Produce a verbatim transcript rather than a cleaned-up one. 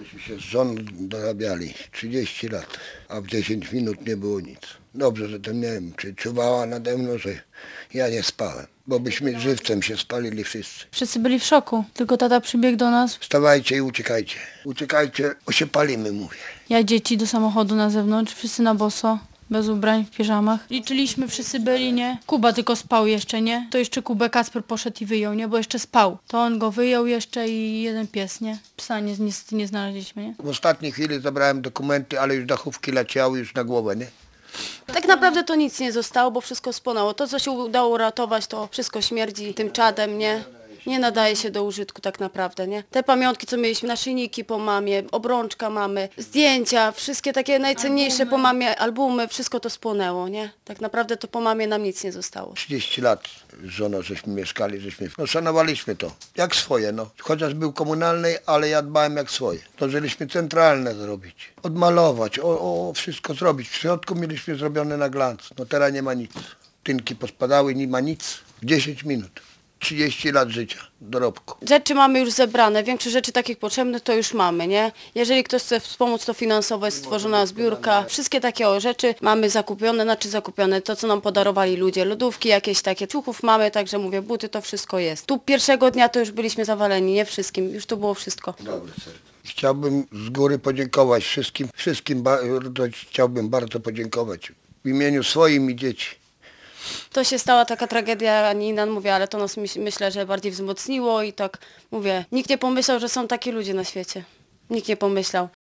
Myśmy się z żoną dorabiali trzydzieści lat, a w dziesięć minut nie było nic. Dobrze, że to nie wiem, czy czuwała nade mną, że ja nie spałem, bo byśmy żywcem się spalili wszyscy. Wszyscy byli w szoku, tylko tata przybiegł do nas. Wstawajcie i uciekajcie. Uciekajcie, bo się palimy, mówię. Ja dzieci do samochodu na zewnątrz, wszyscy na boso, bez ubrań, w piżamach. Liczyliśmy, wszyscy byli, nie? Kuba tylko spał jeszcze, nie? To jeszcze Kubę Kacper poszedł i wyjął, nie? Bo jeszcze spał. To on go wyjął jeszcze i jeden pies, nie? Psa nie, niestety nie znaleźliśmy, nie? W ostatniej chwili zabrałem dokumenty, ale już dachówki leciały już na głowę, nie? Tak naprawdę to nic nie zostało, bo wszystko spłonęło. To, co się udało uratować, to wszystko śmierdzi tym czadem, nie? Nie nadaje się do użytku tak naprawdę, nie? Te pamiątki, co mieliśmy, naszyjniki po mamie, obrączka mamy, zdjęcia, wszystkie takie najcenniejsze albumy. Po mamie, albumy, wszystko to spłonęło, nie? Tak naprawdę to po mamie nam nic nie zostało. trzydzieści lat z żoną żeśmy mieszkali, żeśmy, no szanowaliśmy to, jak swoje, no. Chociaż był komunalny, ale ja dbałem jak swoje. To żeśmy centralne zrobić, odmalować, o, o wszystko zrobić. W środku mieliśmy zrobione na glans, no teraz nie ma nic. Tynki pospadały, nie ma nic. dziesięć minut. trzydzieści lat życia, dorobku. Rzeczy mamy już zebrane, większość rzeczy takich potrzebnych to już mamy, nie? Jeżeli ktoś chce wspomóc to finansowo, jest stworzona zbiórka. Wszystkie takie o rzeczy mamy zakupione, znaczy zakupione, to co nam podarowali ludzie, lodówki jakieś takie, ciuchów mamy, także mówię, buty, to wszystko jest. Tu pierwszego dnia to już byliśmy zawaleni, nie wszystkim, już to było wszystko. Dobry serce. Chciałbym z góry podziękować wszystkim, wszystkim ba chciałbym bardzo podziękować w imieniu swoim i dzieci. To się stała taka tragedia, a nie inna, mówię, ale to nas myśl, myślę, że bardziej wzmocniło i tak, mówię, nikt nie pomyślał, że są takie ludzie na świecie. Nikt nie pomyślał.